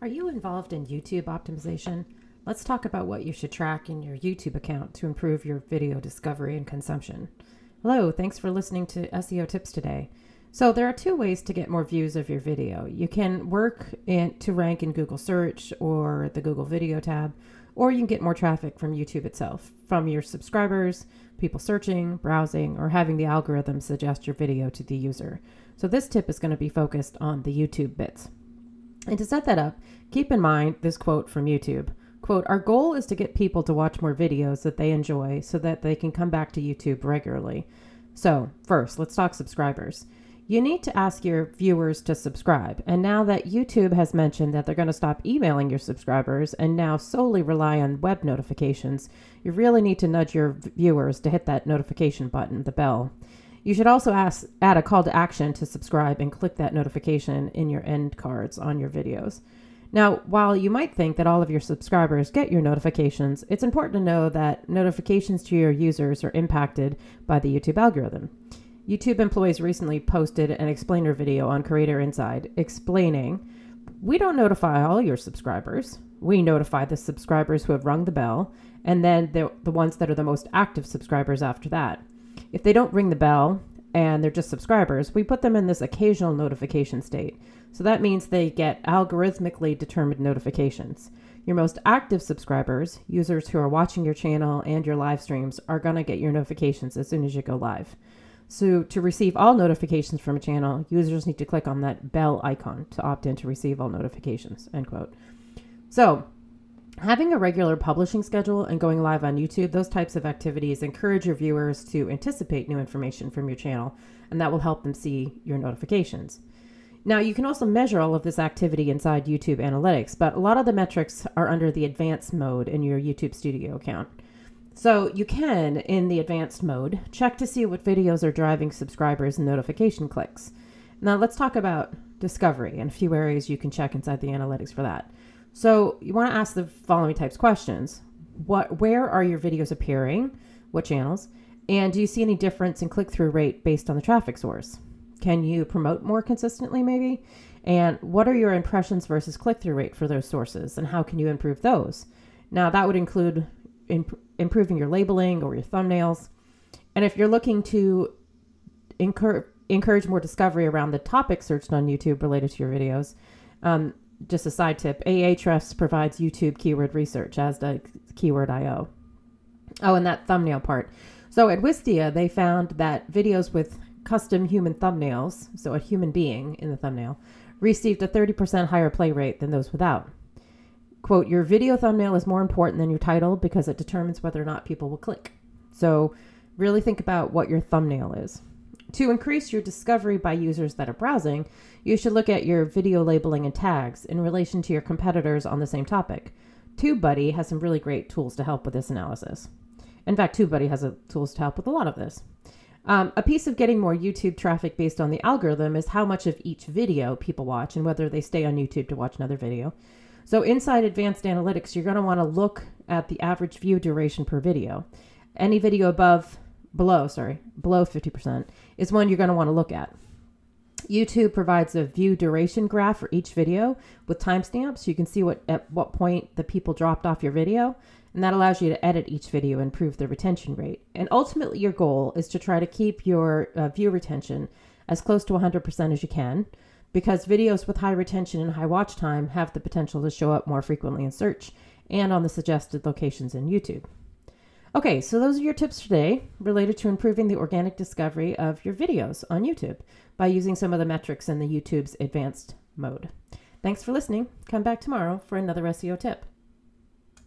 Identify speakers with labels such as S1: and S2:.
S1: Are you involved in YouTube optimization? Let's talk about what you should track in your YouTube account to improve your video discovery and consumption. Hello, thanks for listening to SEO Tips today. So there are two ways to get more views of your video. You can work to rank in Google search or the Google video tab, or you can get more traffic from YouTube itself, from your subscribers, people searching, browsing, or having the algorithm suggest your video to the user. So this tip is going to be focused on the YouTube bits. And to set that up, keep in mind this quote from YouTube. Quote, "Our goal is to get people to watch more videos that they enjoy so that they can come back to YouTube regularly." So first, let's talk subscribers. You need to ask your viewers to subscribe. And now that YouTube has mentioned that they're going to stop emailing your subscribers and now solely rely on web notifications, you really need to nudge your viewers to hit that notification button, the bell. You should also add a call to action to subscribe and click that notification in your end cards on your videos. Now, while you might think that all of your subscribers get your notifications, it's important to know that notifications to your users are impacted by the YouTube algorithm. YouTube employees recently posted an explainer video on Creator Inside explaining, "We don't notify all your subscribers. We notify the subscribers who have rung the bell, and then the ones that are the most active subscribers after that. If they don't ring the bell and they're just subscribers, we put them in this occasional notification state. So that means they get algorithmically determined notifications. Your most active subscribers, users who are watching your channel and your live streams, are going to get your notifications as soon as you go live. So to receive all notifications from a channel, users need to click on that bell icon to opt in to receive all notifications," end quote. So having a regular publishing schedule and going live on YouTube, those types of activities encourage your viewers to anticipate new information from your channel, and that will help them see your notifications. Now, you can also measure all of this activity inside YouTube Analytics, but a lot of the metrics are under the advanced mode in your YouTube Studio account. So you can, in the advanced mode, check to see what videos are driving subscribers and notification clicks. Now, let's talk about discovery and a few areas you can check inside the analytics for that. So you want to ask the following types of questions. Where are your videos appearing? What channels? And do you see any difference in click-through rate based on the traffic source? Can you promote more consistently maybe? And what are your impressions versus click-through rate for those sources? And how can you improve those? Now that would include improving your labeling or your thumbnails. And if you're looking to encourage more discovery around the topic searched on YouTube related to your videos, just a side tip, Ahrefs provides YouTube keyword research, as does Keyword.io. Oh, and that thumbnail part. So at Wistia, they found that videos with custom human thumbnails, so a human being in the thumbnail, received a 30% higher play rate than those without. Quote, "Your video thumbnail is more important than your title because it determines whether or not people will click." So really think about what your thumbnail is. To increase your discovery by users that are browsing, you should look at your video labeling and tags in relation to your competitors on the same topic. TubeBuddy has some really great tools to help with this analysis. In fact, TubeBuddy has tools to help with a lot of this. A piece of getting more YouTube traffic based on the algorithm is how much of each video people watch and whether they stay on YouTube to watch another video. So inside Advanced Analytics, you're going to want to look at the average view duration per video. Any video below 50% is one you're going to want to look at. YouTube provides a view duration graph for each video with timestamps. You can see at what point the people dropped off your video, and that allows you to edit each video and improve the retention rate. And ultimately, your goal is to try to keep your view retention as close to 100% as you can, because videos with high retention and high watch time have the potential to show up more frequently in search and on the suggested locations in YouTube. Okay, so those are your tips today related to improving the organic discovery of your videos on YouTube by using some of the metrics in the YouTube's advanced mode. Thanks for listening. Come back tomorrow for another SEO tip.